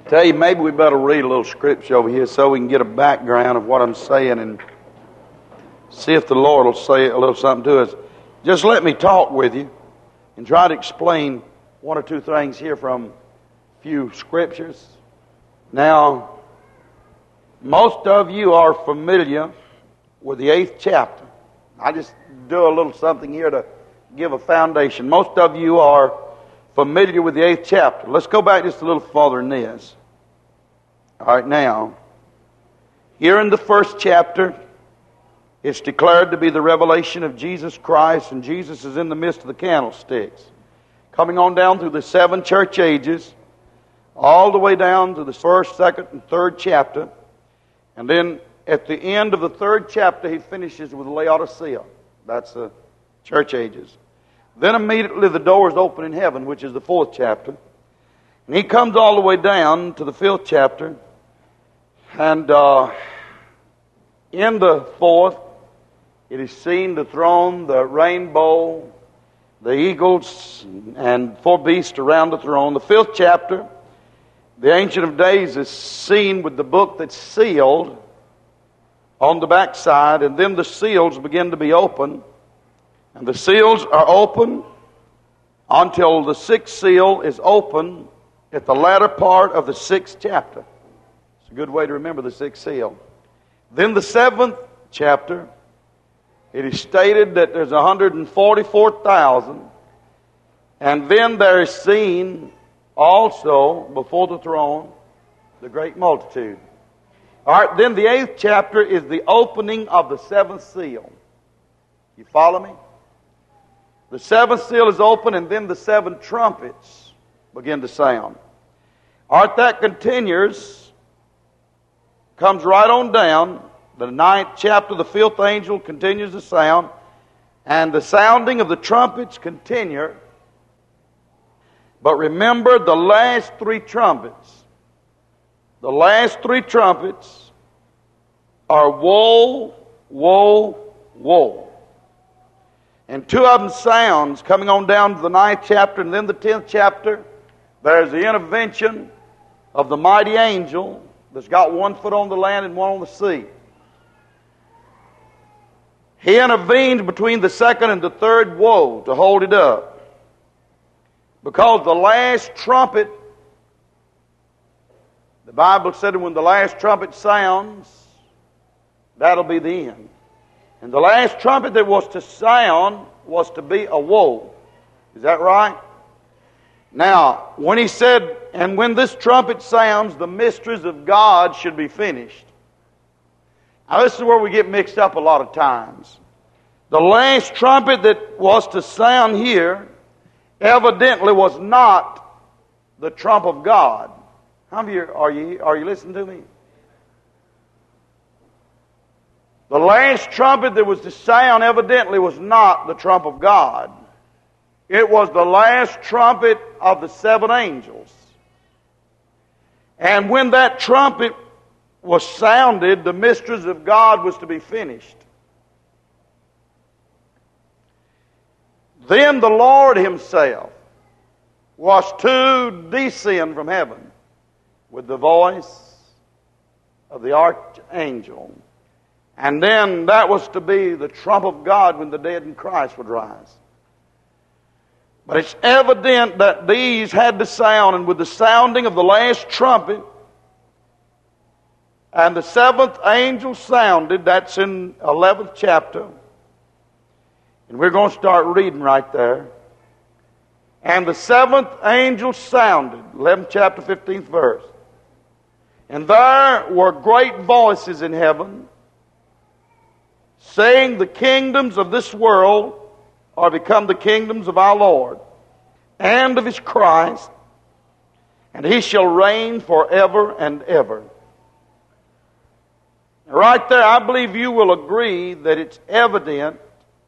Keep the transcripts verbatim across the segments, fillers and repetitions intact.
Tell you, maybe we better read a little scripture over here so we can get a background of what I'm saying and see if the Lord will say a little something to us. Just let me talk with you and try to explain one or two things here from a few scriptures. Now, most of you are familiar with the eighth chapter. I just do a little something here to give a foundation. Most of you are familiar with the eighth chapter. Let's go back just a little farther than this. All right, now, here in the first chapter, it's declared to be the revelation of Jesus Christ, and Jesus is in the midst of the candlesticks. Coming on down through the seven church ages, all the way down to the first, second, and third chapter. And then at the end of the third chapter, he finishes with Laodicea. That's the church ages. Then immediately the doors open in heaven, which is the fourth chapter. And he comes all the way down to the fifth chapter. And uh, in the fourth, it is seen the throne, the rainbow, the eagles, and four beasts around the throne. The fifth chapter, the Ancient of Days is seen with the book that's sealed on the backside. And then the seals begin to be open. And the seals are open until the sixth seal is open at the latter part of the sixth chapter. It's a good way to remember the sixth seal. Then the seventh chapter, it is stated that there's one hundred forty-four thousand. And then there is seen also before the throne the great multitude. All right, then the eighth chapter is the opening of the seventh seal. You follow me? The seventh seal is open, and then the seven trumpets begin to sound. All right, that continues, comes right on down. The ninth chapter, the fifth angel continues to sound, and the sounding of the trumpets continue. But remember the last three trumpets. The last three trumpets are woe, woe, woe. And two of them sounds coming on down to the ninth chapter, and then the tenth chapter. There's the intervention of the mighty angel that's got one foot on the land and one on the sea. He intervenes between the second and the third woe to hold it up. Because the last trumpet, the Bible said when the last trumpet sounds, that'll be the end. And the last trumpet that was to sound was to be a woe. Is that right? Now, when he said, and when this trumpet sounds, the mysteries of God should be finished. Now, this is where we get mixed up a lot of times. The last trumpet that was to sound here evidently was not the trump of God. How many of you are you, are you listening to me? The last trumpet that was to sound evidently was not the trump of God. It was the last trumpet of the seven angels. And when that trumpet was sounded, the mysteries of God was to be finished. Then the Lord himself was to descend from heaven with the voice of the archangel. And then that was to be the trump of God when the dead in Christ would rise. But it's evident that these had to sound, and with the sounding of the last trumpet, and the seventh angel sounded, that's in eleventh chapter, and we're going to start reading right there. And the seventh angel sounded, eleventh chapter, fifteenth verse. And there were great voices in heaven, saying, the kingdoms of this world are become the kingdoms of our Lord and of his Christ, and he shall reign forever and ever. Right there, I believe you will agree that it's evident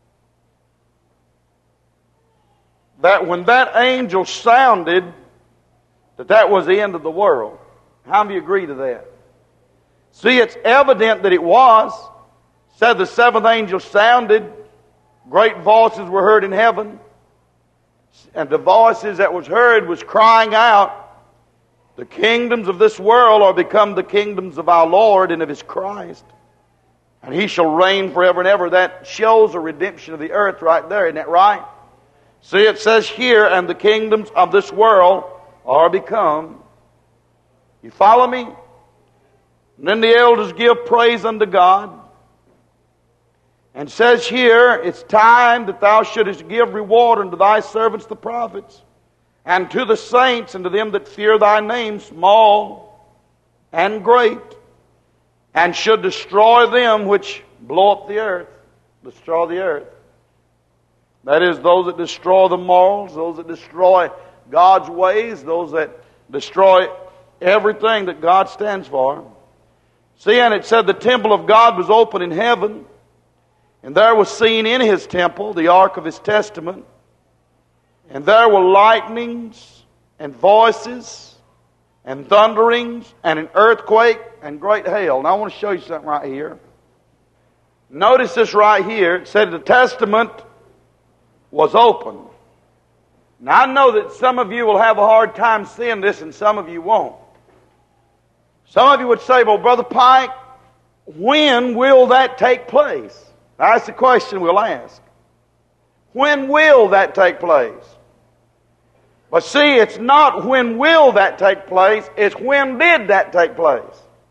that when that angel sounded, that that was the end of the world. How many agree to that? See, it's evident that it was. Said the seventh angel sounded, great voices were heard in heaven, and the voices that was heard was crying out, The kingdoms of this world are become the kingdoms of our Lord and of His Christ. And He shall reign forever and ever. That shows a redemption of the earth right there, isn't that right? See, it says here, and the kingdoms of this world are become. You follow me? And then the elders give praise unto God. And says here, it's time that thou shouldest give reward unto thy servants the prophets, and to the saints, and to them that fear thy name, small and great, and should destroy them which blow up the earth. Destroy the earth. That is, those that destroy the morals, those that destroy God's ways, those that destroy everything that God stands for. See, and it said the temple of God was open in heaven, and there was seen in His temple the ark of His testament, and there were lightnings and voices and thunderings and an earthquake and great hail. Now I want to show you something right here. Notice this right here. It said the testament was open. Now I know that some of you will have a hard time seeing this and some of you won't. Some of you would say, well, Brother Pike, when will that take place? That's the question we'll ask. When will that take place? But see, it's not when will that take place, it's when did that take place.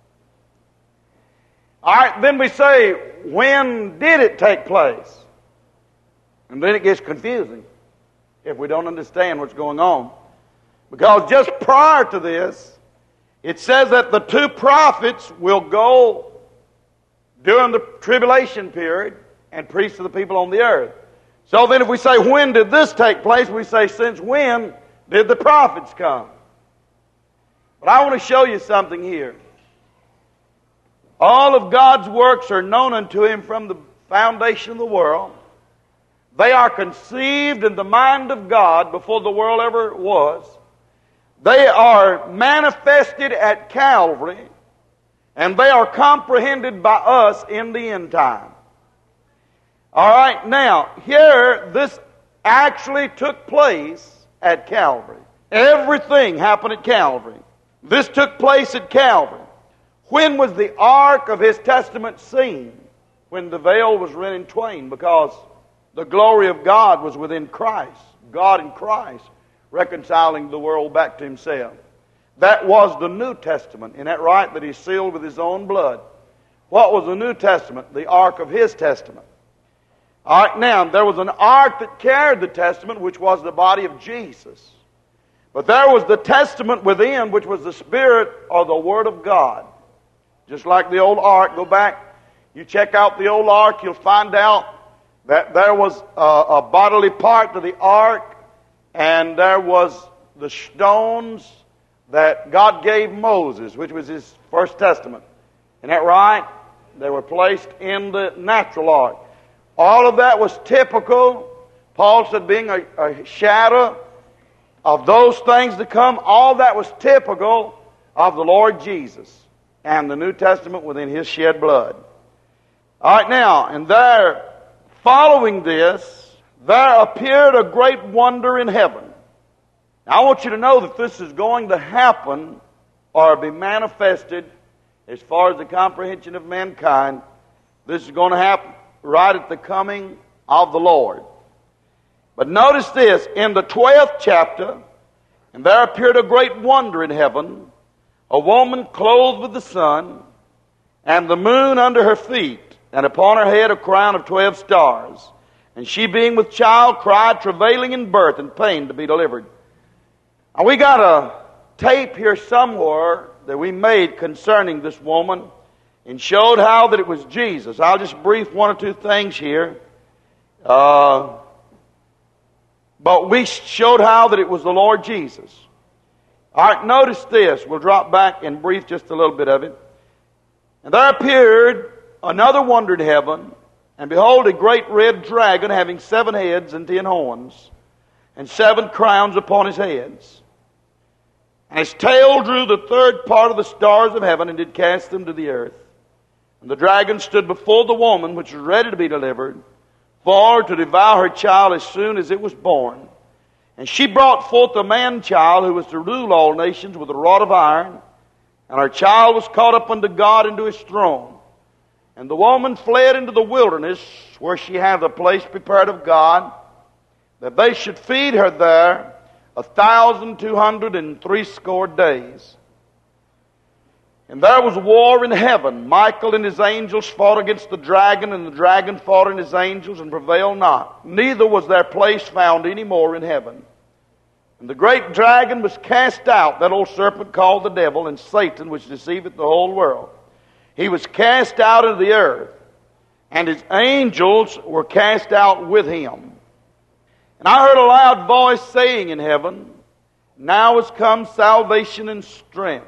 Alright, then we say, when did it take place? And then it gets confusing if we don't understand what's going on. Because just prior to this, it says that the two prophets will go during the tribulation period and preach to the people on the earth. So then if we say, when did this take place? We say, since when did the prophets come? But I want to show you something here. All of God's works are known unto Him from the foundation of the world. They are conceived in the mind of God before the world ever was. They are manifested at Calvary, and they are comprehended by us in the end time. All right, now, here, this actually took place at Calvary. Everything happened at Calvary. This took place at Calvary. When was the ark of His testament seen? When the veil was rent in twain, because the glory of God was within Christ. God in Christ, reconciling the world back to Himself. That was the New Testament. Isn't that right? That He sealed with His own blood. What was the New Testament? The ark of His testament. All right, now, there was an ark that carried the testament, which was the body of Jesus. But there was the testament within, which was the Spirit or the Word of God. Just like the old ark. Go back, you check out the old ark, you'll find out that there was a, a bodily part to the ark, and there was the stones that God gave Moses, which was his first testament. Isn't that right? They were placed in the natural ark. All of that was typical, Paul said, being a, a shadow of those things to come. All that was typical of the Lord Jesus and the New Testament within His shed blood. All right, now, and there, following this, there appeared a great wonder in heaven. Now, I want you to know that this is going to happen or be manifested as far as the comprehension of mankind. This is going to happen right at the coming of the Lord. But notice this, in the twelfth chapter, and there appeared a great wonder in heaven, a woman clothed with the sun, and the moon under her feet, and upon her head a crown of twelve stars. And she, being with child, cried, travailing in birth and pain to be delivered. Now, we got a tape here somewhere that we made concerning this woman, and showed how that it was Jesus. I'll just brief one or two things here. Uh, but we showed how that it was the Lord Jesus. All right, notice this. We'll drop back and brief just a little bit of it. And there appeared another wonder in heaven, and behold, a great red dragon having seven heads and ten horns, and seven crowns upon his heads. And his tail drew the third part of the stars of heaven, and did cast them to the earth. And the dragon stood before the woman, which was ready to be delivered, for to devour her child as soon as it was born. And she brought forth a man-child who was to rule all nations with a rod of iron. And her child was caught up unto God into his throne. And the woman fled into the wilderness, where she had a place prepared of God, that they should feed her there a thousand two hundred and threescore days. And there was war in heaven. Michael and his angels fought against the dragon, and the dragon fought and his angels, and prevailed not. Neither was their place found any more in heaven. And the great dragon was cast out, that old serpent called the devil, and Satan, which deceiveth the whole world. He was cast out into the earth, and his angels were cast out with him. And I heard a loud voice saying in heaven, Now is come salvation and strength,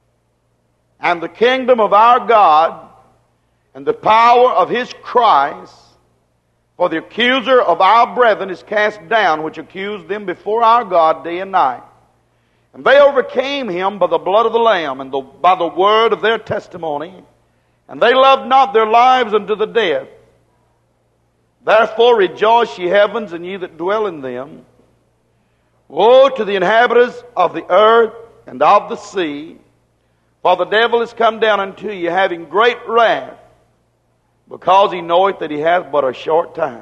and the kingdom of our God, and the power of his Christ. For the accuser of our brethren is cast down, which accused them before our God day and night. And they overcame him by the blood of the Lamb, and the, by the word of their testimony. And they loved not their lives unto the death. Therefore rejoice, ye heavens, and ye that dwell in them. Woe to the inhabitants of the earth and of the sea, for the devil is come down unto you, having great wrath, because he knoweth that he hath but a short time.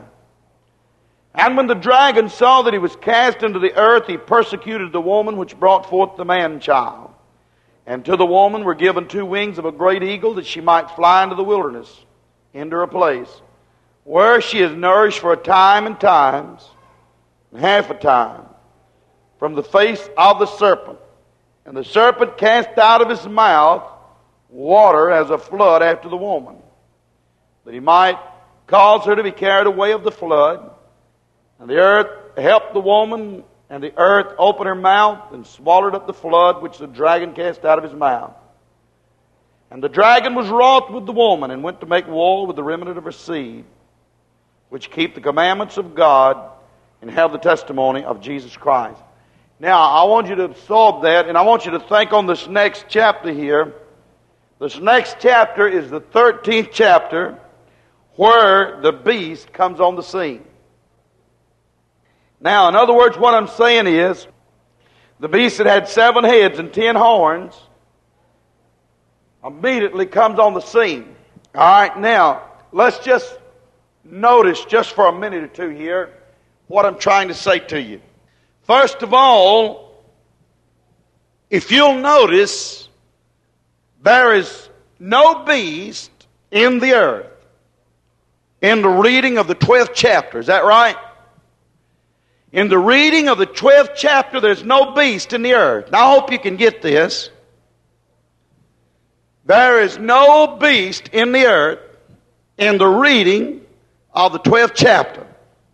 And when the dragon saw that he was cast into the earth, he persecuted the woman which brought forth the man-child. And to the woman were given two wings of a great eagle, that she might fly into the wilderness, into a place, where she is nourished for a time and times, and half a time, from the face of the serpent. And the serpent cast out of his mouth water as a flood after the woman, that he might cause her to be carried away of the flood. And the earth helped the woman, and the earth opened her mouth and swallowed up the flood which the dragon cast out of his mouth. And the dragon was wroth with the woman, and went to make war with the remnant of her seed, which keep the commandments of God, and have the testimony of Jesus Christ. Now, I want you to absorb that, and I want you to think on this next chapter here. This next chapter is the thirteenth chapter, where the beast comes on the scene. Now, in other words, what I'm saying is, the beast that had seven heads and ten horns immediately comes on the scene. All right, now, let's just notice just for a minute or two here what I'm trying to say to you. First of all, if you'll notice, there is no beast in the earth in the reading of the twelfth chapter. Is that right? In the reading of the twelfth chapter, there's no beast in the earth. Now, I hope you can get this. There is no beast in the earth in the reading of the twelfth chapter.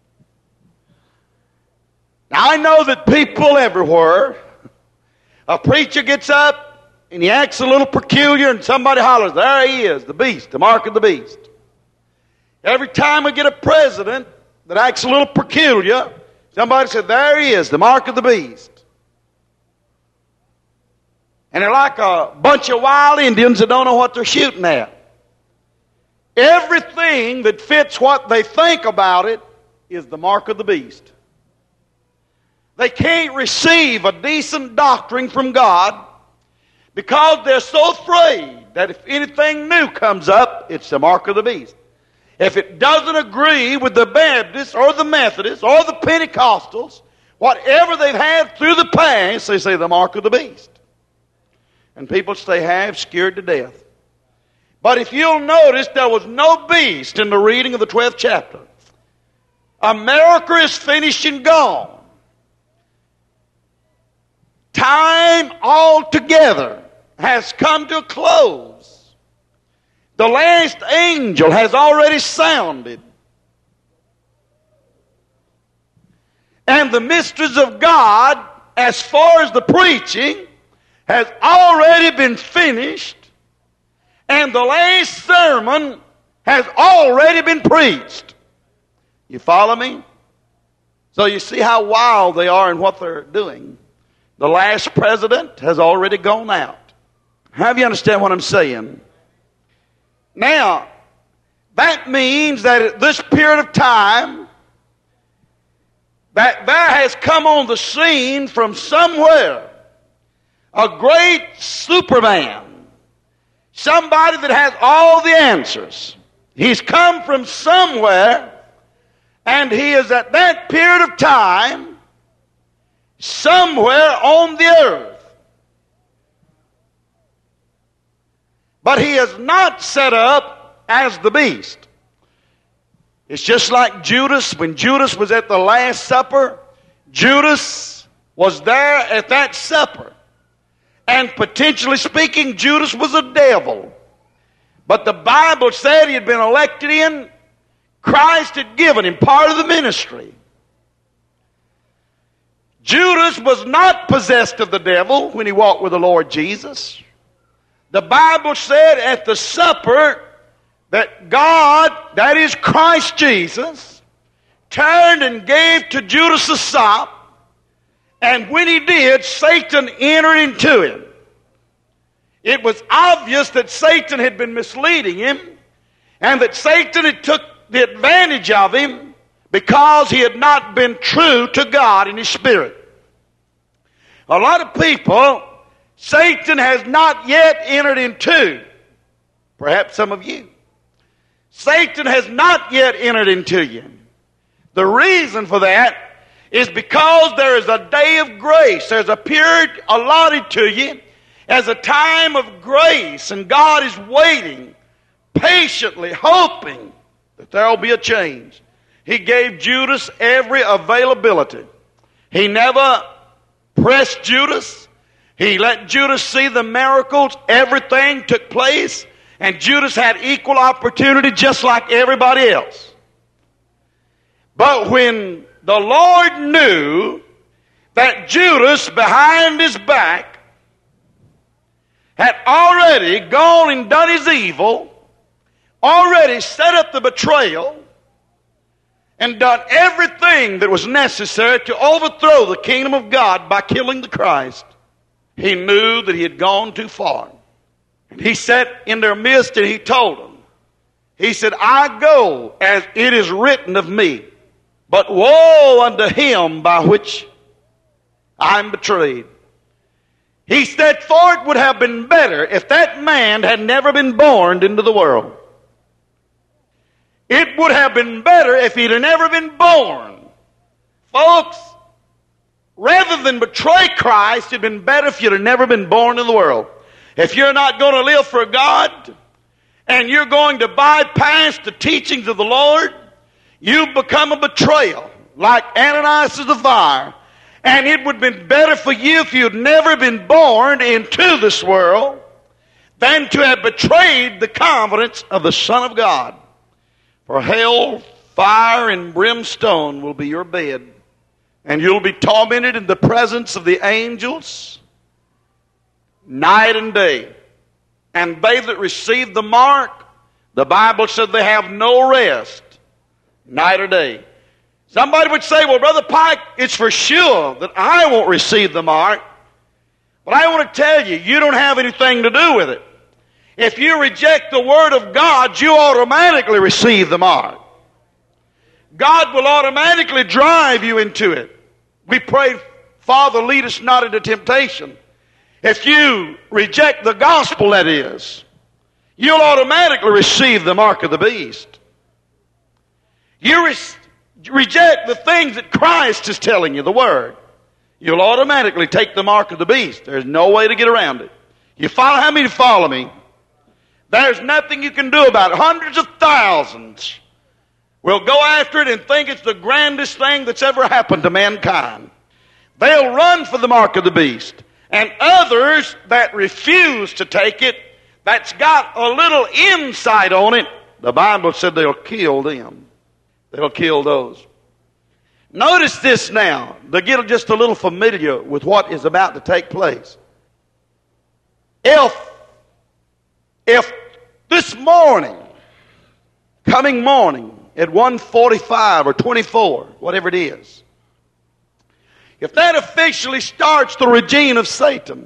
Now, I know that people everywhere, a preacher gets up and he acts a little peculiar and somebody hollers, there he is, the beast, the mark of the beast. Every time we get a president that acts a little peculiar, somebody said, there he is, the mark of the beast. And they're like a bunch of wild Indians that don't know what they're shooting at. Everything that fits what they think about it is the mark of the beast. They can't receive a decent doctrine from God because they're so afraid that if anything new comes up, it's the mark of the beast. If it doesn't agree with the Baptists or the Methodists or the Pentecostals, whatever they've had through the past, they say the mark of the beast. And people stay half scared to death. But if you'll notice, there was no beast in the reading of the twelfth chapter. America is finished and gone. Time altogether has come to a close. The last angel has already sounded. And the mysteries of God, as far as the preaching, has already been finished. And the last sermon has already been preached. You follow me? So you see how wild they are in what they're doing. The last president has already gone out. How do you understand what I'm saying? Now, that means that at this period of time, that there has come on the scene from somewhere a great Superman, somebody that has all the answers. He's come from somewhere, and he is at that period of time somewhere on the earth. But he is not set up as the beast. It's just like Judas. When Judas was at the Last Supper, Judas was there at that supper. And potentially speaking, Judas was a devil. But the Bible said he had been elected in. Christ had given him part of the ministry. Judas was not possessed of the devil when he walked with the Lord Jesus. The Bible said at the supper that God, that is Christ Jesus, turned and gave to Judas a sop, and when he did, Satan entered into him. It was obvious that Satan had been misleading him, and that Satan had took the advantage of him because he had not been true to God in his spirit. A lot of people, Satan has not yet entered into. Perhaps some of you. Satan has not yet entered into you. The reason for that is because there is a day of grace. There's a period allotted to you as a time of grace, and God is waiting, patiently hoping that there will be a change. He gave Judas every availability. He never pressed Judas. He let Judas see the miracles. Everything took place, and Judas had equal opportunity just like everybody else. But when the Lord knew that Judas, behind his back, had already gone and done his evil, already set up the betrayal, and done everything that was necessary to overthrow the kingdom of God by killing the Christ, he knew that he had gone too far. And he sat in their midst and he told them, he said, I go as it is written of me, but woe unto him by which I am betrayed. He said, for it would have been better if that man had never been born into the world. It would have been better if he'd have never been born. Folks, rather than betray Christ, it'd been better if you'd have never been born in the world. If you're not going to live for God, and you're going to bypass the teachings of the Lord, you become a betrayal, like Ananias of the fire. And it would have been better for you if you'd never been born into this world than to have betrayed the confidence of the Son of God. For hell, fire, and brimstone will be your bed, and you'll be tormented in the presence of the angels night and day. And they that receive the mark, the Bible said they have no rest, night or day. Somebody would say, well, Brother Pike, it's for sure that I won't receive the mark. But I want to tell you, you don't have anything to do with it. If you reject the Word of God, you automatically receive the mark. God will automatically drive you into it. We pray, Father, lead us not into temptation. If you reject the gospel, that is, you'll automatically receive the mark of the beast. You re- reject the things that Christ is telling you, the Word, you'll automatically take the mark of the beast. There's no way to get around it. You follow, how many follow me? There's nothing you can do about it. Hundreds of thousands will go after it and think it's the grandest thing that's ever happened to mankind. They'll run for the mark of the beast. And others that refuse to take it, that's got a little insight on it, the Bible said they'll kill them. They'll kill those. Notice this now, to get just a little familiar with what is about to take place. If, if this morning, coming morning, at one forty-five or twenty-four, whatever it is, if that officially starts the regime of Satan,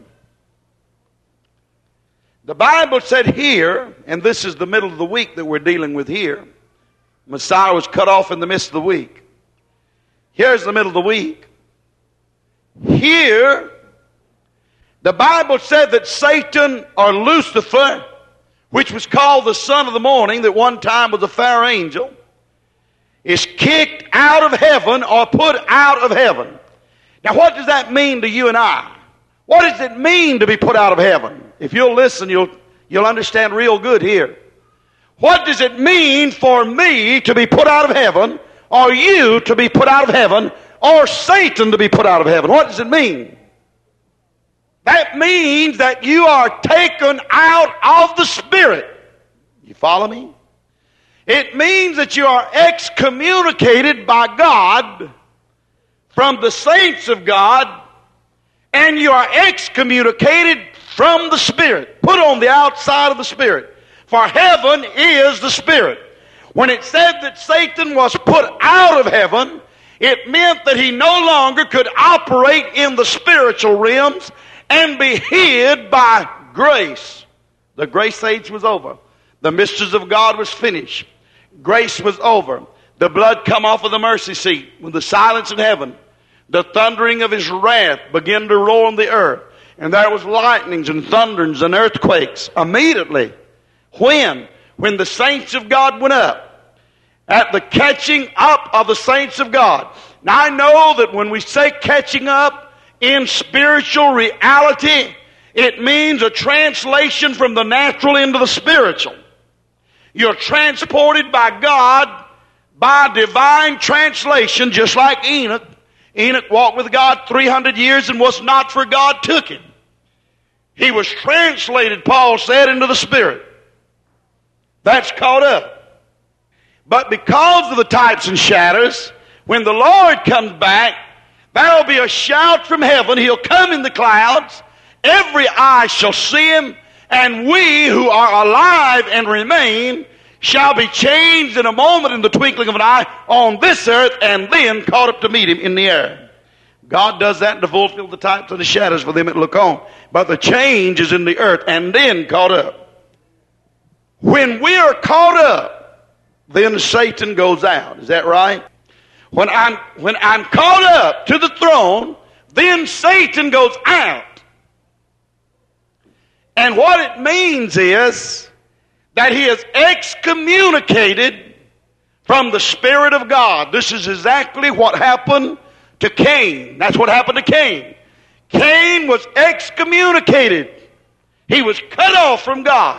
the Bible said here, and this is the middle of the week that we're dealing with here, Messiah was cut off in the midst of the week. Here's the middle of the week. Here, the Bible said that Satan, or Lucifer, which was called the son of the morning, that one time was a fair angel, is kicked out of heaven or put out of heaven. Now, what does that mean to you and I? What does it mean to be put out of heaven? If you'll listen, you'll, you'll understand real good here. What does it mean for me to be put out of heaven, or you to be put out of heaven, or Satan to be put out of heaven? What does it mean? That means that you are taken out of the Spirit. You follow me? It means that you are excommunicated by God from the saints of God, and you are excommunicated from the Spirit, put on the outside of the Spirit. For heaven is the Spirit. When it said that Satan was put out of heaven, it meant that he no longer could operate in the spiritual realms and be hid by grace. The grace age was over. The mysteries of God was finished. Grace was over. The blood come off of the mercy seat with the silence in heaven. The thundering of his wrath began to roar on the earth. And there was lightnings and thunderings and earthquakes immediately. When? When the saints of God went up. At the catching up of the saints of God. Now I know that when we say catching up in spiritual reality, it means a translation from the natural into the spiritual. You're transported by God by divine translation, just like Enoch. Enoch walked with God three hundred years and was not, for God took him. He was translated, Paul said, into the Spirit. That's caught up. But because of the types and shadows, when the Lord comes back, there will be a shout from heaven. He'll come in the clouds. Every eye shall see him. And we who are alive and remain shall be changed in a moment, in the twinkling of an eye, on this earth, and then caught up to meet him in the air. God does that to fulfill the types and the shadows for them that look on. But the change is in the earth, and then caught up. When we are caught up, then Satan goes out. Is that right? When I'm, when I'm caught up to the throne, then Satan goes out. And what it means is that he is excommunicated from the Spirit of God. This is exactly what happened to Cain. That's what happened to Cain. Cain was excommunicated. He was cut off from God.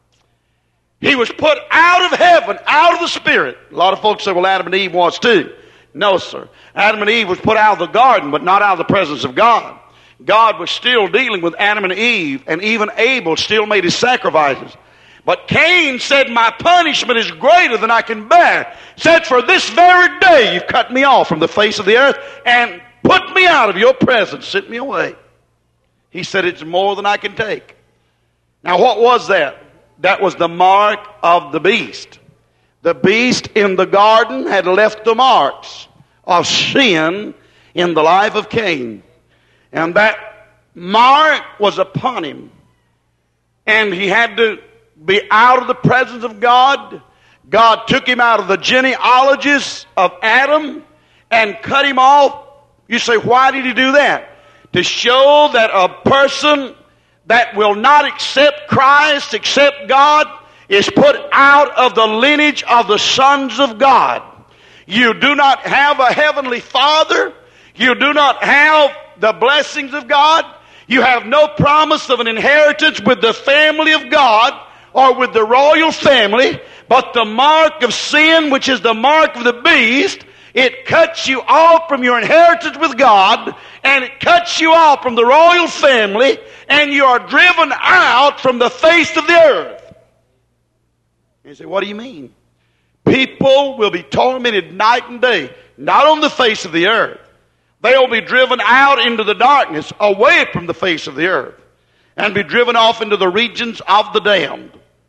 He was put out of heaven, out of the Spirit. A lot of folks say, well, Adam and Eve was too. No, sir. Adam and Eve was put out of the garden, but not out of the presence of God. God was still dealing with Adam and Eve, and even Abel still made his sacrifices. But Cain said, my punishment is greater than I can bear. Said, for this very day you've cut me off from the face of the earth and put me out of your presence, sent me away. He said, it's more than I can take. Now what was that? That was the mark of the beast. The beast in the garden had left the marks of sin in the life of Cain. And that mark was upon him. And he had to be out of the presence of God. God took him out of the genealogies of Adam and cut him off. You say, why did he do that? To show that a person that will not accept Christ, accept God, is put out of the lineage of the sons of God. You do not have a heavenly Father. You do not have the blessings of God. You have no promise of an inheritance with the family of God or with the royal family, but the mark of sin, which is the mark of the beast, it cuts you off from your inheritance with God, and it cuts you off from the royal family, and you are driven out from the face of the earth. You say, what do you mean? People will be tormented night and day, not on the face of the earth. They'll be driven out into the darkness, away from the face of the earth, and be driven off into the regions of the damned.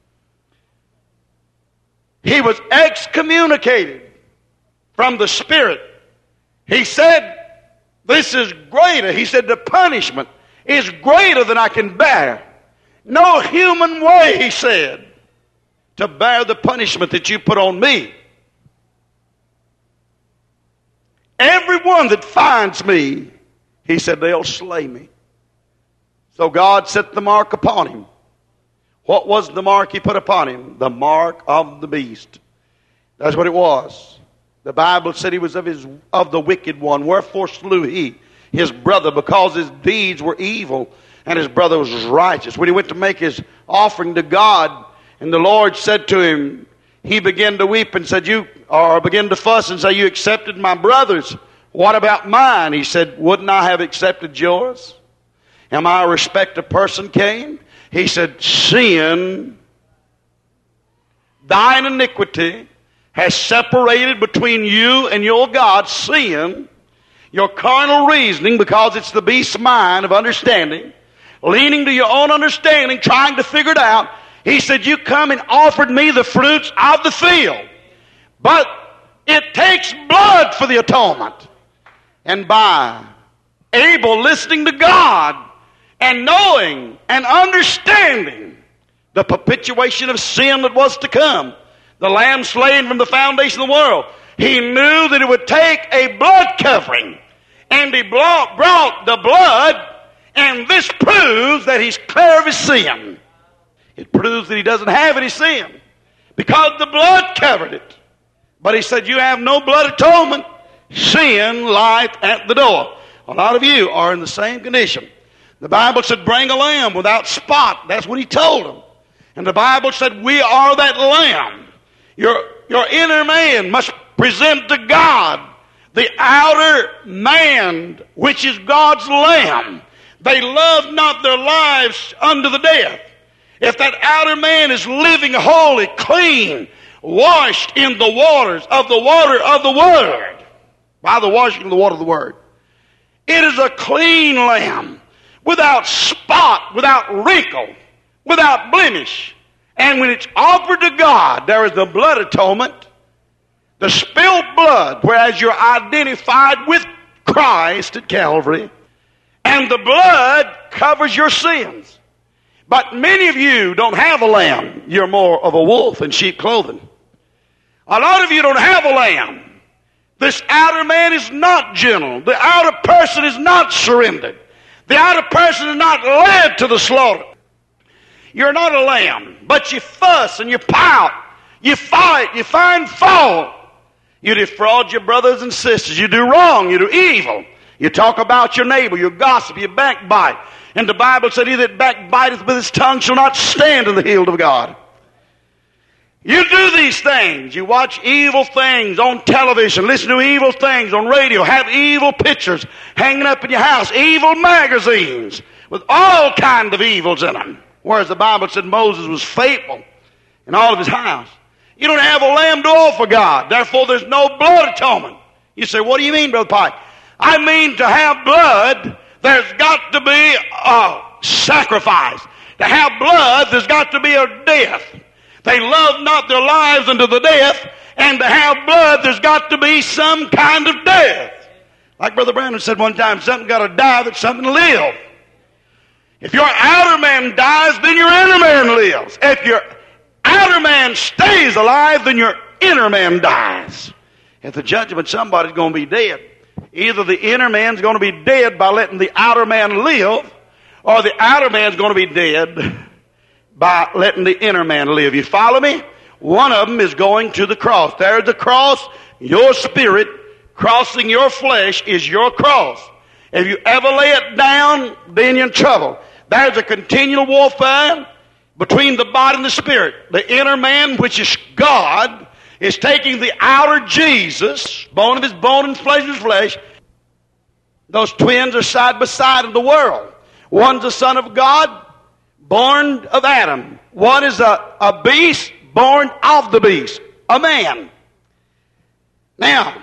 He was excommunicated from the Spirit. He said, this is greater. He said, the punishment is greater than I can bear. No human way, he said, to bear the punishment that you put on me. everyone that finds me, he said, they'll slay me. So God set the mark upon him. What was the mark he put upon him? The mark of the beast. That's what it was. The Bible said he was of his of the wicked one. Wherefore slew he his brother, because his deeds were evil and his brother was righteous. When he went to make his offering to God, and the Lord said to him, he began to weep and said, you, or began to fuss and say, you accepted my brother's. What about mine? He said, wouldn't I have accepted yours? Am I a respected person, Cain? He said, sin, thine iniquity, has separated between you and your God. Sin, your carnal reasoning, because it's the beast's mind of understanding, leaning to your own understanding, trying to figure it out. He said, you come and offered me the fruits of the field. But it takes blood for the atonement. And by Abel listening to God and knowing and understanding the perpetuation of sin that was to come, the lamb slain from the foundation of the world, he knew that it would take a blood covering. And he brought, brought the blood, and this proves that he's clear of his sin. It proves that he doesn't have any sin, because the blood covered it. But he said, you have no blood atonement. Sin lieth at the door. A lot of you are in the same condition. The Bible said, bring a lamb without spot. That's what he told them. And the Bible said, we are that lamb. Your, your inner man must present to God the outer man, which is God's lamb. They love not their lives unto the death. If that outer man is living holy, clean, washed in the waters of the water of the Word, by the washing of the water of the Word, it is a clean lamb, without spot, without wrinkle, without blemish. And when it's offered to God, there is the blood atonement, the spilled blood, whereas you're identified with Christ at Calvary, and the blood covers your sins. But many of you don't have a lamb. You're more of a wolf in sheep clothing. A lot of you don't have a lamb. This outer man is not gentle. The outer person is not surrendered. The outer person is not led to the slaughter. You're not a lamb, but you fuss and you pout. You fight. You find fault. You defraud your brothers and sisters. You do wrong. You do evil. You talk about your neighbor. You gossip. You backbite. And the Bible said, he that backbiteth with his tongue shall not stand in the hill of God. You do these things. You watch evil things on television, listen to evil things on radio, have evil pictures hanging up in your house, evil magazines with all kinds of evils in them. Whereas the Bible said Moses was faithful in all of his house. You don't have a lamb to offer God. Therefore, there's no blood atonement. You say, what do you mean, Brother Pike? I mean, to have blood, there's got to be a sacrifice. To have blood, there's got to be a death. They love not their lives unto the death, and to have blood, there's got to be some kind of death. Like Brother Brandon said one time, something got to die that's something to live. If your outer man dies, then your inner man lives. If your outer man stays alive, then your inner man dies. At the judgment, somebody's going to be dead. Either the inner man's going to be dead by letting the outer man live, or the outer man's going to be dead by letting the inner man live. You follow me? One of them is going to the cross. There's the cross. Your spirit crossing your flesh is your cross. If you ever lay it down, then you're in trouble. There's a continual warfare between the body and the spirit. The inner man, which is God, is taking the outer Jesus, bone of his bone and flesh of his flesh. Those twins are side by side in the world. One's a son of God, born of Adam. One is a, a beast, born of the beast, a man. Now,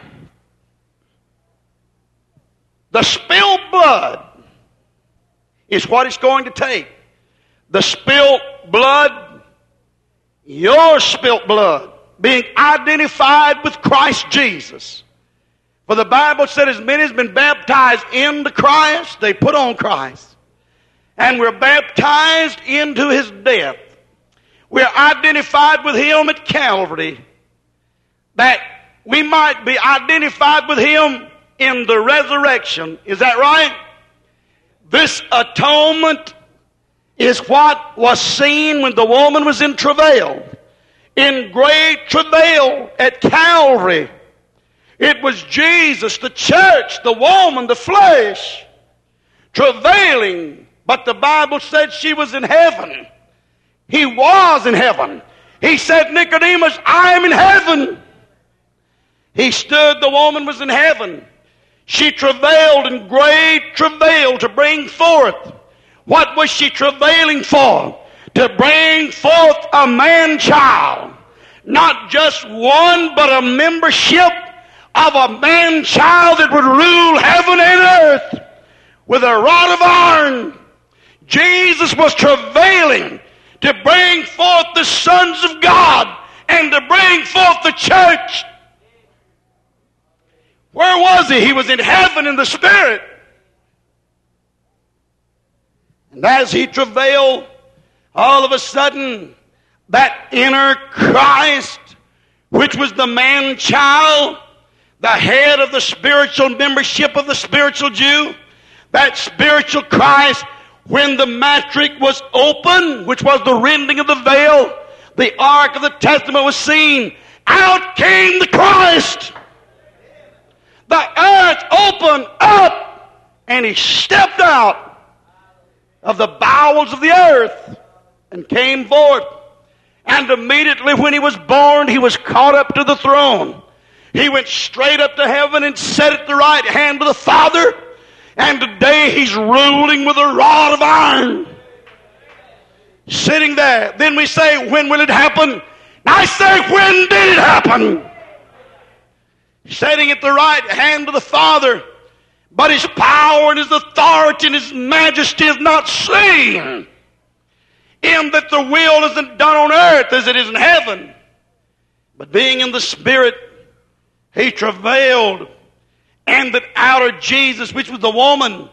the spilled blood is what it's going to take. The spilled blood, your spilled blood, being identified with Christ Jesus. For the Bible said, as many as been baptized into Christ, they put on Christ. And we're baptized into his death. We're identified with him at Calvary, that we might be identified with him in the resurrection. Is that right? This atonement is what was seen when the woman was in travail. In great travail at Calvary. It was Jesus, the church, the woman, the flesh, travailing. But the Bible said she was in heaven. He was in heaven. He said, Nicodemus, I am in heaven. He stood, the woman was in heaven. She travailed in great travail to bring forth. What was she travailing for? To bring forth a man-child. Not just one, but a membership of a man-child that would rule heaven and earth with a rod of iron. Jesus was travailing to bring forth the sons of God and to bring forth the church. Where was he? He was in heaven in the Spirit. And as he travailed, all of a sudden, that inner Christ, which was the man-child, the head of the spiritual membership of the spiritual Jew, that spiritual Christ, when the matrix was open, which was the rending of the veil, the ark of the testament was seen. Out came the Christ. The earth opened up, and he stepped out of the bowels of the earth and came forth. And immediately when he was born, he was caught up to the throne. He went straight up to heaven and sat at the right hand of the Father. And today he's ruling with a rod of iron. Sitting there. Then we say, when will it happen? I say, when did it happen? Sitting at the right hand of the Father. But his power and his authority and his majesty is not seen. In that the will isn't done on earth as it is in heaven. But being in the Spirit, he travailed. And that out of Jesus, which was the woman,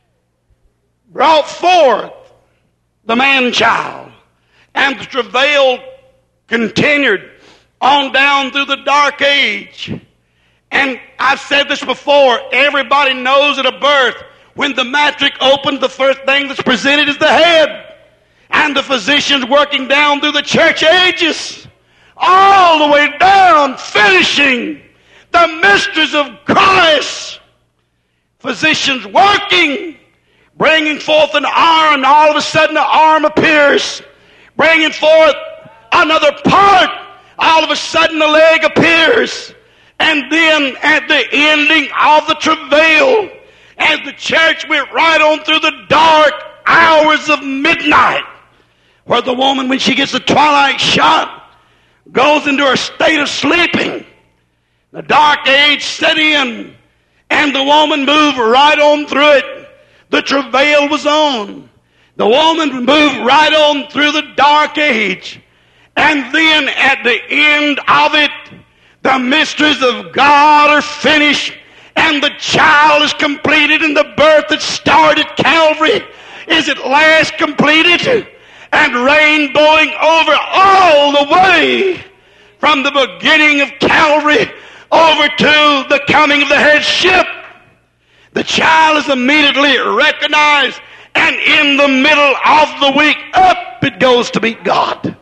brought forth the man-child. And the travail continued on down through the dark age. And I've said this before, everybody knows at a birth, when the matrix opens, the first thing that's presented is the head. And the physicians working down through the church ages, all the way down, finishing the mysteries of Christ. Physicians working, bringing forth an arm, all of a sudden the arm appears. Bringing forth another part, all of a sudden the leg appears. And then at the ending of the travail, as the church went right on through the dark hours of midnight, where the woman, when she gets the twilight shot, goes into her state of sleeping. The dark age set in, and the woman moved right on through it. The travail was on. The woman moved right on through the dark age. And then at the end of it, the mysteries of God are finished, and the child is completed, and the birth that started Calvary is at last completed, and rainbowing over all the way from the beginning of Calvary over to the coming of the headship. The child is immediately recognized, and in the middle of the week, up it goes to meet God.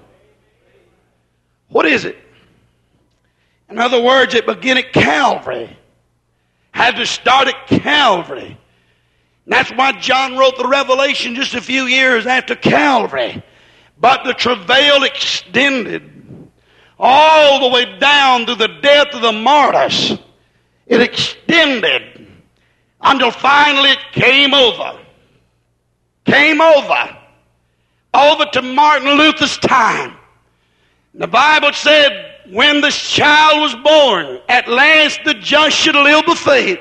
What is it? In other words, it began at Calvary. Had to start at Calvary. And that's why John wrote the Revelation just a few years after Calvary. But the travail extended all the way down to the death of the martyrs. It extended until finally it came over. Came over. Over to Martin Luther's time. The Bible said, when this child was born, at last the just should live by faith.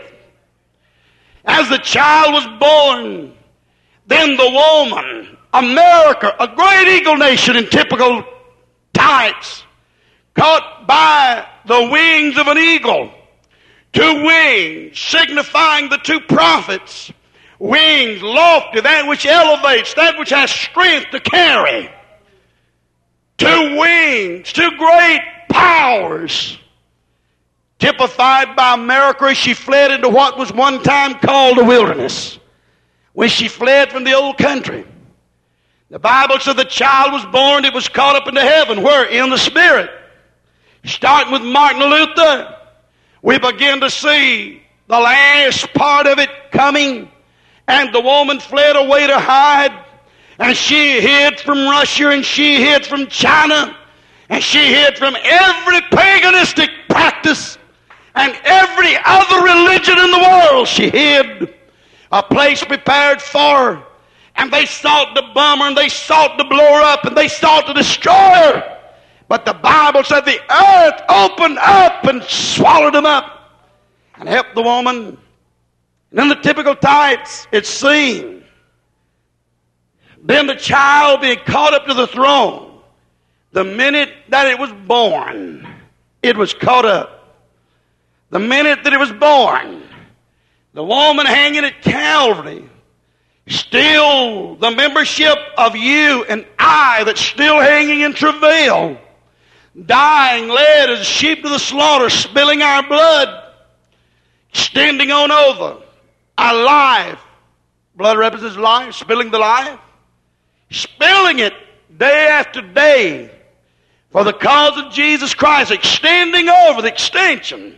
As the child was born, then the woman, America, a great eagle nation in typical types, caught by the wings of an eagle. Two wings signifying the two prophets. Wings lofty, that which elevates, that which has strength to carry. Two wings, two great powers. typified by America as she fled into what was one time called the wilderness. When she fled from the old country. The Bible said the child was born, it was caught up into heaven. Where? In the Spirit. Starting with Martin Luther, we begin to see the last part of it coming. And the woman fled away to hide. And she hid from Russia, and she hid from China. And she hid from every paganistic practice and every other religion in the world. She hid. A place prepared for her. And they sought to bomb her, and they sought to blow her up, and they sought to destroy her. But the Bible said the earth opened up and swallowed them up and helped the woman. And in the typical types, it's seen. Then the child being caught up to the throne. The minute that it was born, it was caught up. The minute that it was born, the woman hanging at Calvary, still the membership of you and I that's still hanging in travail, dying, led as sheep to the slaughter, spilling our blood, extending on over our life. Blood represents life, spilling the life, spilling it day after day for the cause of Jesus Christ, extending over the extension.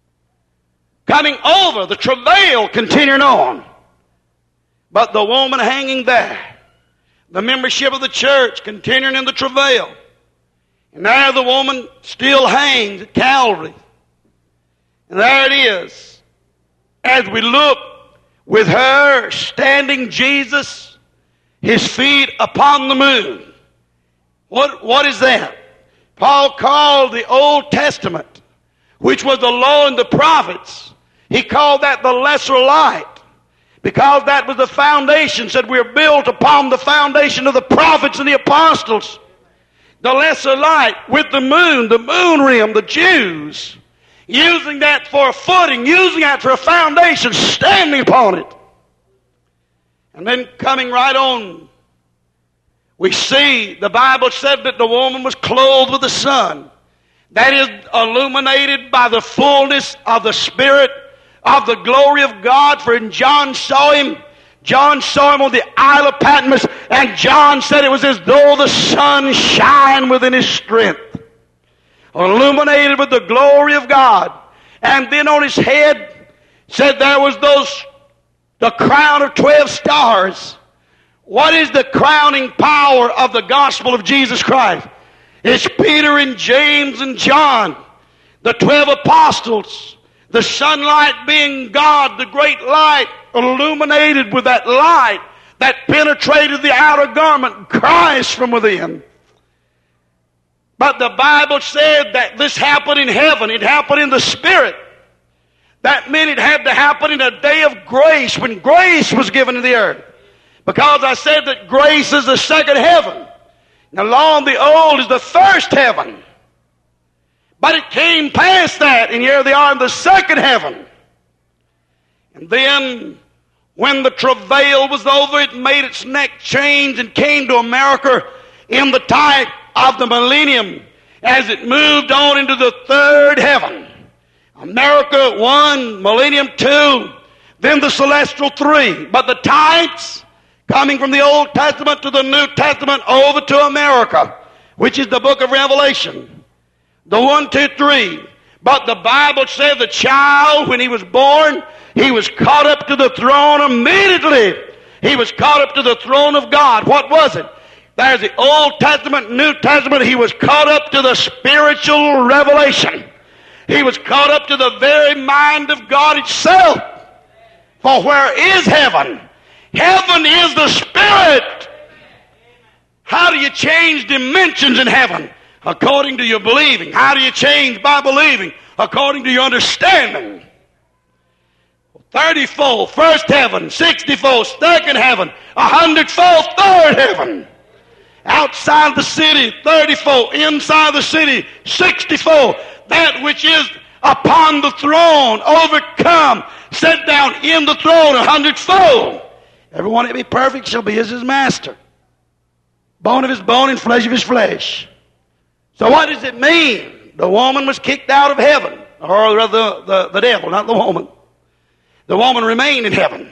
Coming over, the travail continuing on. But the woman hanging there, the membership of the church continuing in the travail. And there the woman still hangs at Calvary. And there it is. As we look with her standing Jesus, his feet upon the moon. What, what is that? Paul called the Old Testament, which was the law and the prophets, he called that the lesser light, because that was the foundation. Said we're built upon the foundation of the prophets and the apostles. The lesser light with the moon, the moon rim, the Jews, using that for a footing, using that for a foundation, standing upon it. And then coming right on, we see the Bible said that the woman was clothed with the sun. That is illuminated by the fullness of the Spirit of the glory of God. For in John saw him, John saw him on the Isle of Patmos, and John said it was as though the sun shined within his strength, illuminated with the glory of God. And then on his head said there was those the crown of twelve stars. What is the crowning power of the gospel of Jesus Christ? It's Peter and James and John, the twelve apostles. The sunlight being God, the great light, illuminated with that light that penetrated the outer garment, Christ from within. But the Bible said that this happened in heaven. It happened in the Spirit. That meant it had to happen in a day of grace, when grace was given to the earth. Because I said that grace is the second heaven. The law of the old is the first heaven. But it came past that, and here they are in the second heaven. And then, when the travail was over, it made its neck change and came to America in the type of the millennium as it moved on into the third heaven. America one, millennium two, then the celestial three. But the types coming from the Old Testament to the New Testament over to America, which is the book of Revelation. The one, two, three. But the Bible said the child, when he was born, he was caught up to the throne immediately. He was caught up to the throne of God. What was it? There's the Old Testament, New Testament. He was caught up to the spiritual revelation. He was caught up to the very mind of God itself. For where is heaven? Heaven is the Spirit. How do you change dimensions in heaven? According to your believing. How do you change by believing? According to your understanding. Thirty-fold, first heaven. Sixty-fold, second heaven. A hundredfold, third heaven. Outside the city, thirty-fold. Inside the city, sixty-fold. That which is upon the throne, overcome, set down in the throne, a hundredfold. Everyone that be perfect shall be as his master. Bone of his bone and flesh of his flesh. So what does it mean? The woman was kicked out of heaven. or rather the, the devil, not the woman. The woman remained in heaven.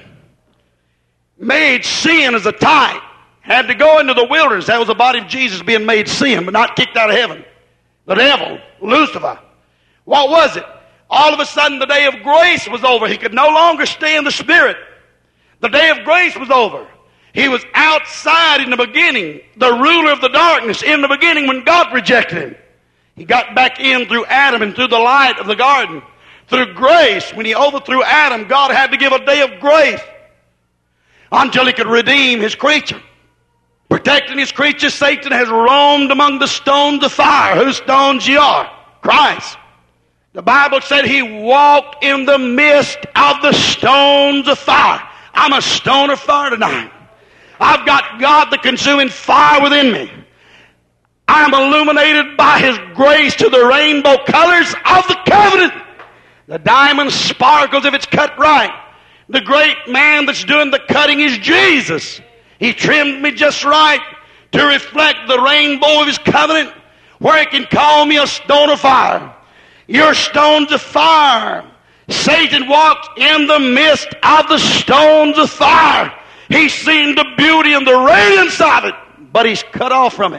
Made sin as a type. Had to go into the wilderness. That was the body of Jesus being made sin, but not kicked out of heaven. The devil, Lucifer. What was it? All of a sudden the day of grace was over. He could no longer stay in the Spirit. The day of grace was over. He was outside in the beginning, the ruler of the darkness in the beginning when God rejected him. He got back in through Adam and through the light of the garden. Through grace, when he overthrew Adam, God had to give a day of grace until he could redeem his creature. Protecting his creature, Satan has roamed among the stones of fire. Whose stones ye are? Christ. The Bible said he walked in the midst of the stones of fire. I'm a stone of fire tonight. I've got God the consuming fire within me. I'm illuminated by his grace to the rainbow colors of the covenant. The diamond sparkles if it's cut right. The great man that's doing the cutting is Jesus. He trimmed me just right to reflect the rainbow of his covenant, where he can call me a stone of fire. Your stones of fire. Satan walked in the midst of the stones of fire. He's seen the beauty and the radiance of it, but he's cut off from it.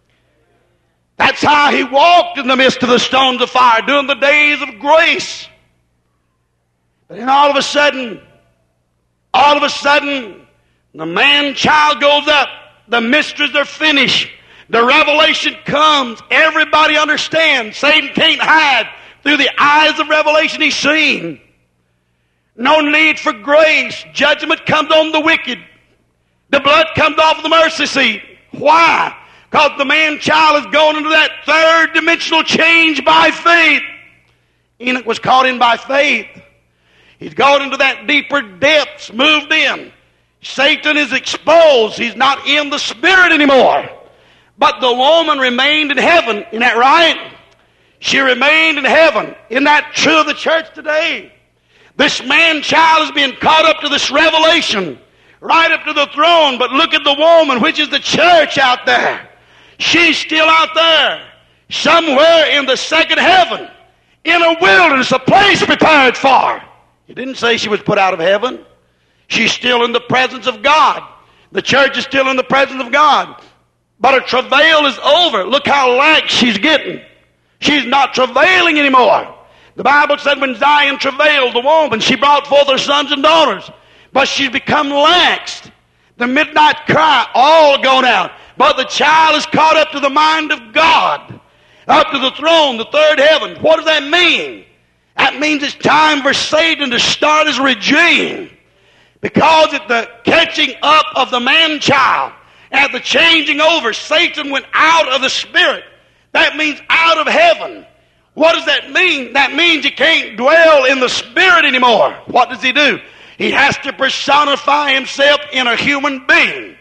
That's how he walked in the midst of the stones of fire during the days of grace. But then all of a sudden, all of a sudden, the man-child goes up. The mysteries are finished. The revelation comes. Everybody understands. Satan can't hide. Through the eyes of revelation he's seen. No need for grace. Judgment comes on the wicked. The blood comes off the mercy seat. Why? Because the man-child is going into that third dimensional change by faith. Enoch was caught in by faith. He's gone into that deeper depths, moved in. Satan is exposed. He's not in the Spirit anymore. But the woman remained in heaven. Isn't that right? She remained in heaven. Isn't that true of the church today? This man-child is being caught up to this revelation, right up to the throne. But look at the woman, which is the church out there. She's still out there, somewhere in the second heaven, in a wilderness, a place prepared for her. It didn't say she was put out of heaven. She's still in the presence of God. The church is still in the presence of God. But her travail is over. Look how lax she's getting. She's not travailing anymore. The Bible said when Zion travailed, the woman, she brought forth her sons and daughters. But she's become laxed. The midnight cry, all gone out. But the child is caught up to the mind of God. Up to the throne, the third heaven. What does that mean? That means it's time for Satan to start his regime. Because at the catching up of the man-child, at the changing over, Satan went out of the Spirit. That means out of heaven. What does that mean? That means he can't dwell in the Spirit anymore. What does he do? He has to personify himself in a human being.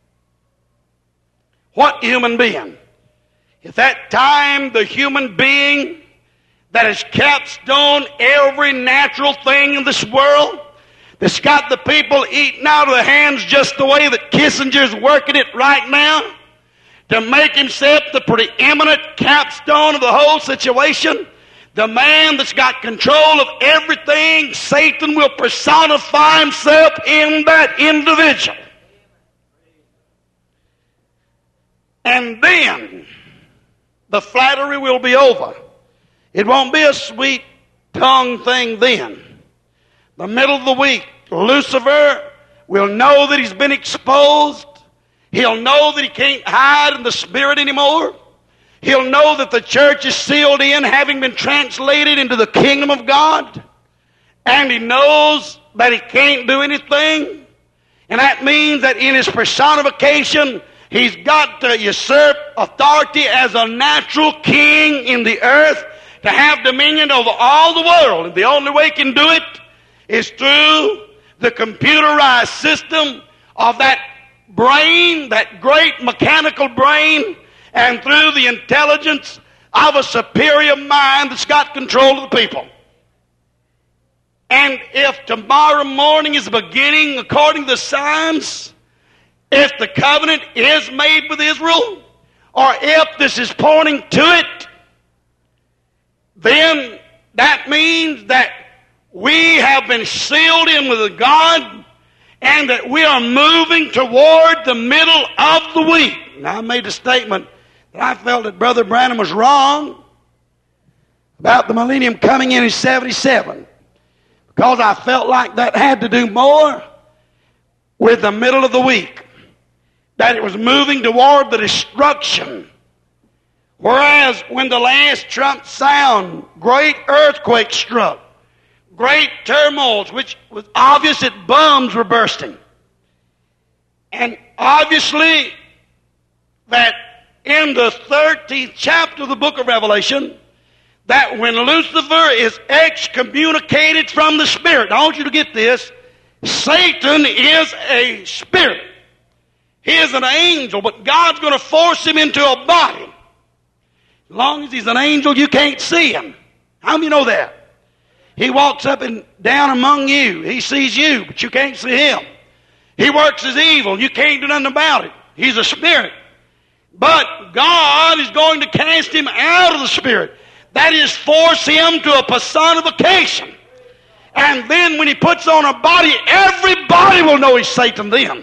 What human being? At that time, the human being that has capstone every natural thing in this world, that's got the people eating out of the hands just the way that Kissinger's working it right now, to make himself the preeminent capstone of the whole situation, the man that's got control of everything, Satan will personify himself in that individual. And then the flattery will be over. It won't be a sweet tongue thing then. The middle of the week, Lucifer will know that he's been exposed. He'll know that he can't hide in the Spirit anymore. He'll know that the church is sealed in, having been translated into the kingdom of God. And he knows that he can't do anything. And that means that in his personification, he's got to usurp authority as a natural king in the earth, to have dominion over all the world. And the only way he can do it is through the computerized system of that brain, that great mechanical brain, and through the intelligence of a superior mind that's got control of the people. And if tomorrow morning is beginning, according to the signs, if the covenant is made with Israel, or if this is pointing to it, then That means that we have been sealed in with God and that we are moving toward the middle of the week. Now, I made a statement that I felt that Brother Branham was wrong about the millennium coming in in seventy-seven, because I felt like that had to do more with the middle of the week, that it was moving toward the destruction. Whereas when the last trump sound, great earthquakes struck, great turmoils, which was obvious that bombs were bursting. And obviously that in the thirteenth chapter of the book of Revelation, that when Lucifer is excommunicated from the Spirit, I want you to get this, Satan is a spirit. He is an angel, but God's going to force him into a body. As long as he's an angel, you can't see him. How many know that? He walks up and down among you. He sees you, but you can't see him. He works as evil. You can't do nothing about it. He's a spirit. But God is going to cast him out of the spirit. That is, force him to a personification. And then when he puts on a body, everybody will know he's Satan then.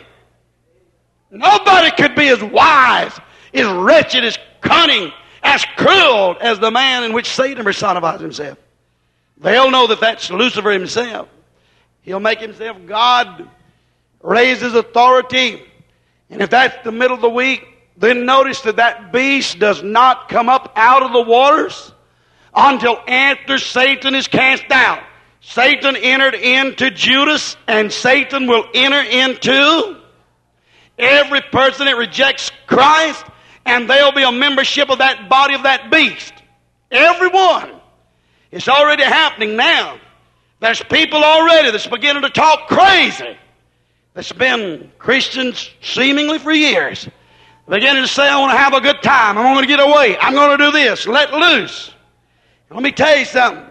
Nobody could be as wise, as wretched, as cunning, as cruel as the man in which Satan personifies himself. They'll know that that's Lucifer himself. He'll make himself God, raise his authority. And if that's the middle of the week, then notice that that beast does not come up out of the waters until after Satan is cast out. Satan entered into Judas, and Satan will enter into every person that rejects Christ, and there'll be a membership of that body of that beast. Everyone. It's already happening now. There's people already that's beginning to talk crazy. That's been Christians seemingly for years. Beginning to say, I want to have a good time. I'm going to get away. I'm going to do this. Let loose. Let me tell you something.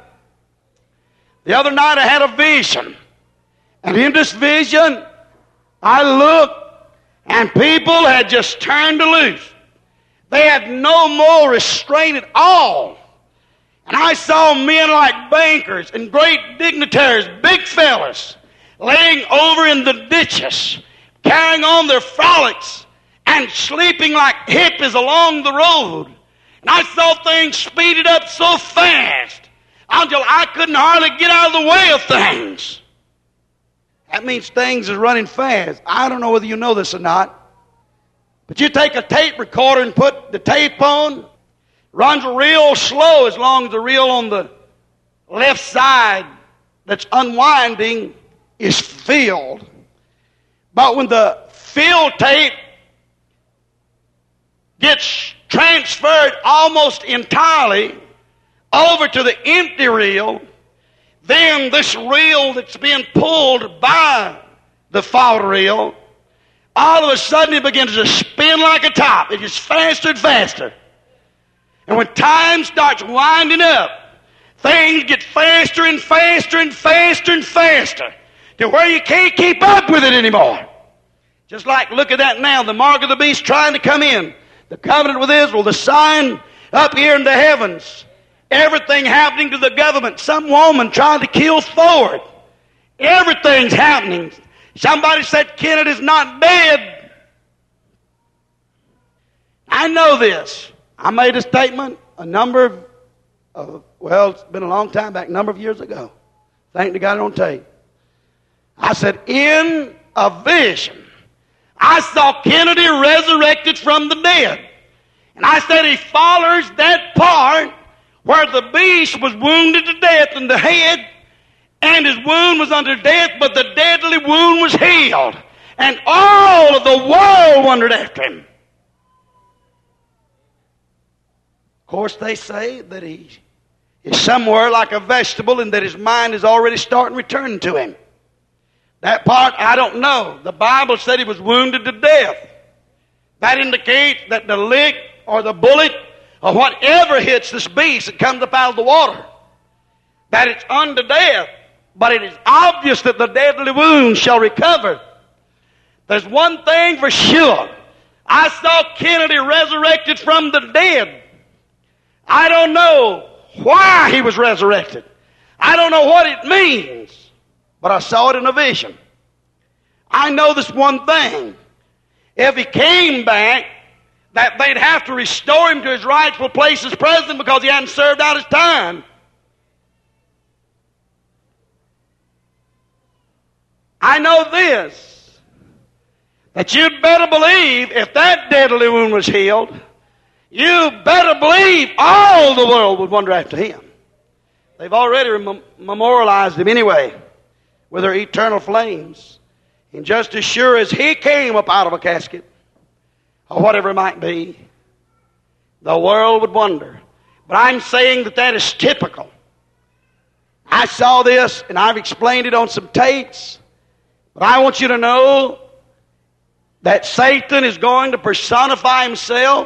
The other night I had a vision. And in this vision, I looked, and people had just turned loose. They had no more restraint at all. And I saw men like bankers and great dignitaries, big fellas, laying over in the ditches, carrying on their frolics, and sleeping like hippies along the road. And I saw things speeded up so fast until I couldn't hardly get out of the way of things. That means things are running fast. I don't know whether you know this or not, but you take a tape recorder and put the tape on, runs real slow as long as the reel on the left side that's unwinding is filled. But when the filled tape gets transferred almost entirely over to the empty reel, then this reel that's being pulled by the fault reel, all of a sudden it begins to spin like a top. It gets faster and faster. And when time starts winding up, things get faster and faster and faster and faster to where you can't keep up with it anymore. Just like, look at that now, the mark of the beast trying to come in. The covenant with Israel, the sign up here in the heavens. Everything happening to the government. Some woman trying to kill Ford. Everything's happening. Somebody said Kennedy's not dead. I know this. I made a statement a number of, of, well, it's been a long time back, a number of years ago. Thank God on tape. I said, in a vision, I saw Kennedy resurrected from the dead. And I said he follows that part where the beast was wounded to death in the head, and his wound was unto death, but the deadly wound was healed. And all of the world wondered after him. Of course, they say that he is somewhere like a vegetable and that his mind is already starting returning to him. That part, I don't know. The Bible said he was wounded to death. That indicates that the lick or the bullet or whatever hits this beast that comes up out of the water, that it's unto death. But it is obvious that the deadly wound shall recover. There's one thing for sure. I saw Kennedy resurrected from the dead. I don't know why he was resurrected. I don't know what it means, but I saw it in a vision. I know this one thing. If he came back, that they'd have to restore him to his rightful place as president because he hadn't served out his time. I know this, that you'd better believe if that deadly wound was healed, you better believe all the world would wonder after him. They've already mem- memorialized him anyway with their eternal flames. And just as sure as he came up out of a casket, or whatever it might be, the world would wonder. But I'm saying that that is typical. I saw this, and I've explained it on some tapes, but I want you to know that Satan is going to personify himself,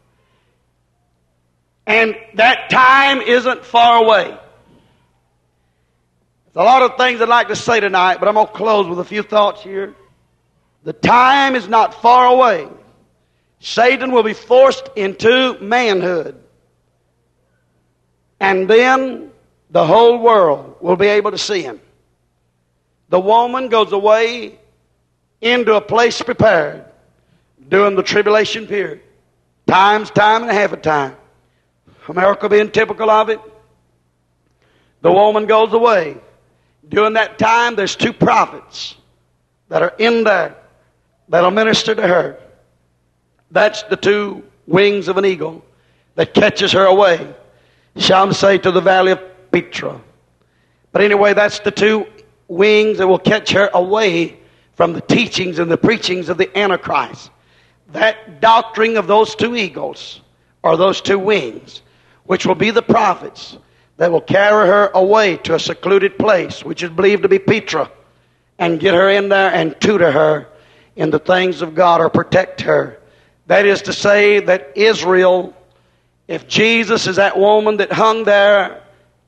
and that time isn't far away. There's a lot of things I'd like to say tonight, but I'm going to close with a few thoughts here. The time is not far away. Satan will be forced into manhood. And then the whole world will be able to see him. The woman goes away into a place prepared during the tribulation period. Times, time, and a half a time. America being typical of it. The woman goes away. During that time, there's two prophets that are in there that'll minister to her. That's the two wings of an eagle that catches her away. Shall say to the valley of Petra. But anyway, that's the two wings that will catch her away from the teachings and the preachings of the Antichrist. That doctrine of those two eagles, or those two wings, which will be the prophets that will carry her away to a secluded place, which is believed to be Petra, and get her in there and tutor her in the things of God, or protect her. That is to say that Israel, if Jesus is that woman that hung there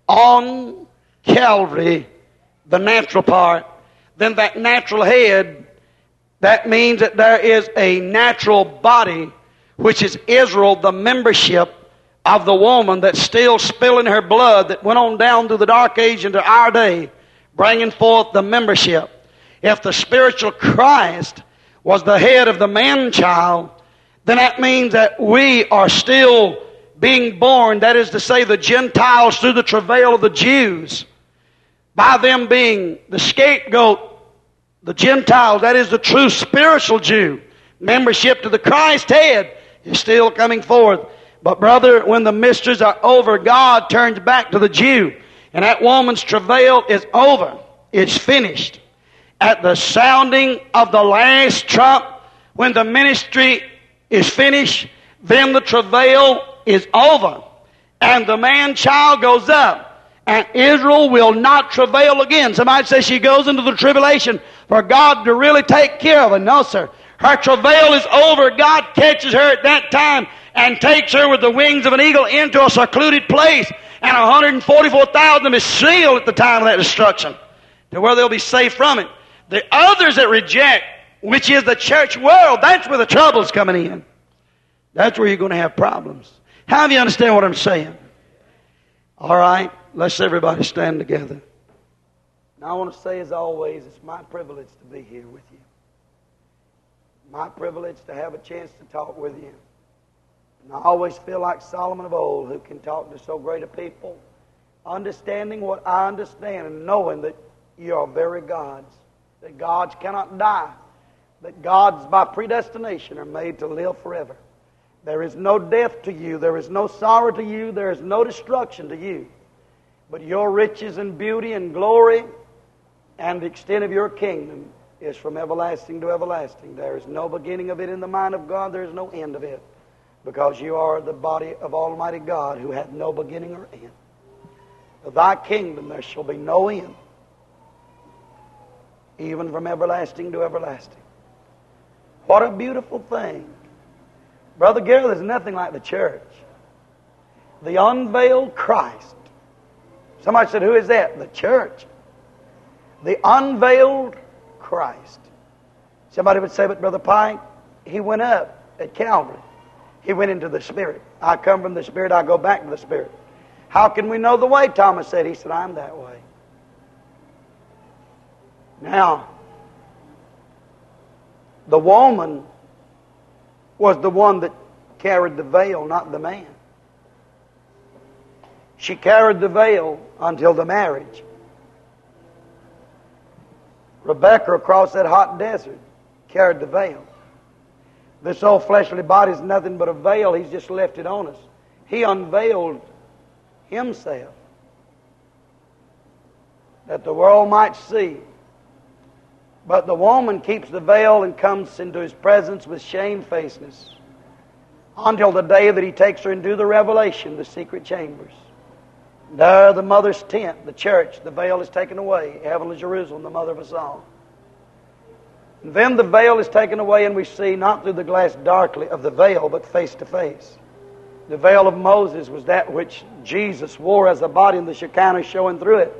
on Calvary, the natural part, then that natural head, that means that there is a natural body, which is Israel, the membership of the woman that's still spilling her blood, that went on down through the dark age into our day, bringing forth the membership. If the spiritual Christ was the head of the man-child, then that means that we are still being born, that is to say the Gentiles through the travail of the Jews, by them being the scapegoat, the Gentiles, that is the true spiritual Jew, membership to the Christ head is still coming forth. But brother, when the mysteries are over, God turns back to the Jew, and that woman's travail is over. It's finished. At the sounding of the last trump, when the ministry is finished, then the travail is over, and the man-child goes up, and Israel will not travail again. Somebody says she goes into the tribulation for God to really take care of her. No, sir. Her travail is over. God catches her at that time and takes her with the wings of an eagle into a secluded place, and one hundred forty-four thousand of them is sealed at the time of that destruction, to where they'll be safe from it. The others that reject, which is the church world, that's where the trouble's coming in. That's where you're going to have problems. How do you understand what I'm saying? All right, let's everybody stand together. Now I want to say, as always, it's my privilege to be here with you. My privilege to have a chance to talk with you. And I always feel like Solomon of old, who can talk to so great a people, understanding what I understand and knowing that you are very gods, that gods cannot die, that gods by predestination are made to live forever. There is no death to you. There is no sorrow to you. There is no destruction to you. But your riches and beauty and glory and the extent of your kingdom is from everlasting to everlasting. There is no beginning of it in the mind of God. There is no end of it. Because you are the body of Almighty God, who hath no beginning or end. Of thy kingdom there shall be no end, even from everlasting to everlasting. What a beautiful thing. Brother Gary, there's nothing like the church. The unveiled Christ. Somebody said, who is that? The church. The unveiled Christ. Somebody would say, but Brother Pike, he went up at Calvary. He went into the Spirit. I come from the Spirit, I go back to the Spirit. How can we know the way? Thomas said. He said, I'm that way. Now, the woman was the one that carried the veil, not the man. She carried the veil until the marriage. Rebecca, across that hot desert, carried the veil. This old fleshly body is nothing but a veil. He's just left it on us. He unveiled Himself that the world might see. But the woman keeps the veil and comes into His presence with shamefacedness until the day that He takes her into the revelation, the secret chambers. There, the mother's tent, the church, the veil is taken away. Heavenly Jerusalem, the mother of us all. And then the veil is taken away, and we see not through the glass darkly of the veil, but face to face. The veil of Moses was that which Jesus wore as a body, and the Shekinah showing through it.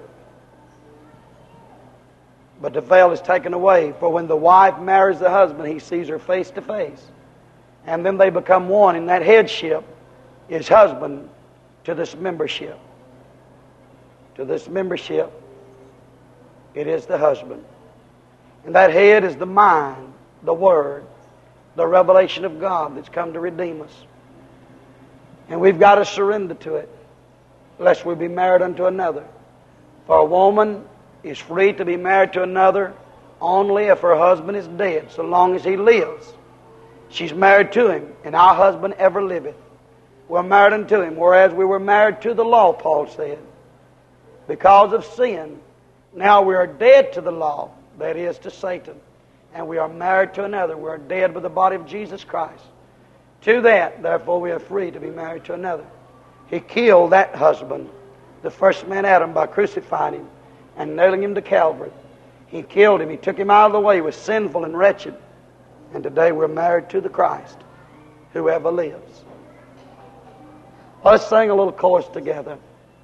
But the veil is taken away, for when the wife marries the husband, he sees her face to face. And then they become one, and that headship is husband to this membership. To this membership, it is the husband. And that head is the mind, the Word, the revelation of God that's come to redeem us. And we've got to surrender to it, lest we be married unto another. For a woman is free to be married to another only if her husband is dead, so long as he lives. She's married to him, and our husband ever liveth. We're married unto him, whereas we were married to the law, Paul said. Because of sin, now we are dead to the law, that is, to Satan. And we are married to another. We are dead with the body of Jesus Christ. To that, therefore, we are free to be married to another. He killed that husband, the first man Adam, by crucifying him and nailing him to Calvary. He killed him. He took him out of the way. He was sinful and wretched. And today we're married to the Christ, whoever lives. Let's sing a little chorus together.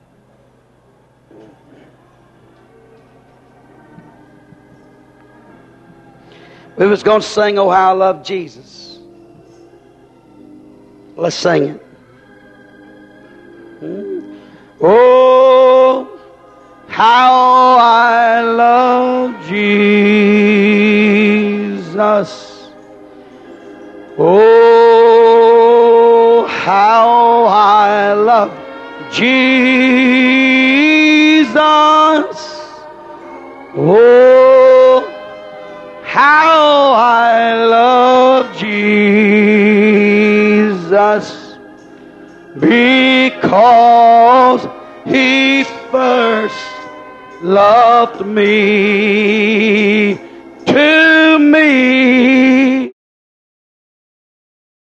We was going to sing, Oh, How I Love Jesus. Let's sing it. Hmm? Oh, how I love Jesus. Oh, how I love Jesus. Oh, how I love Jesus, because He first loved me. To me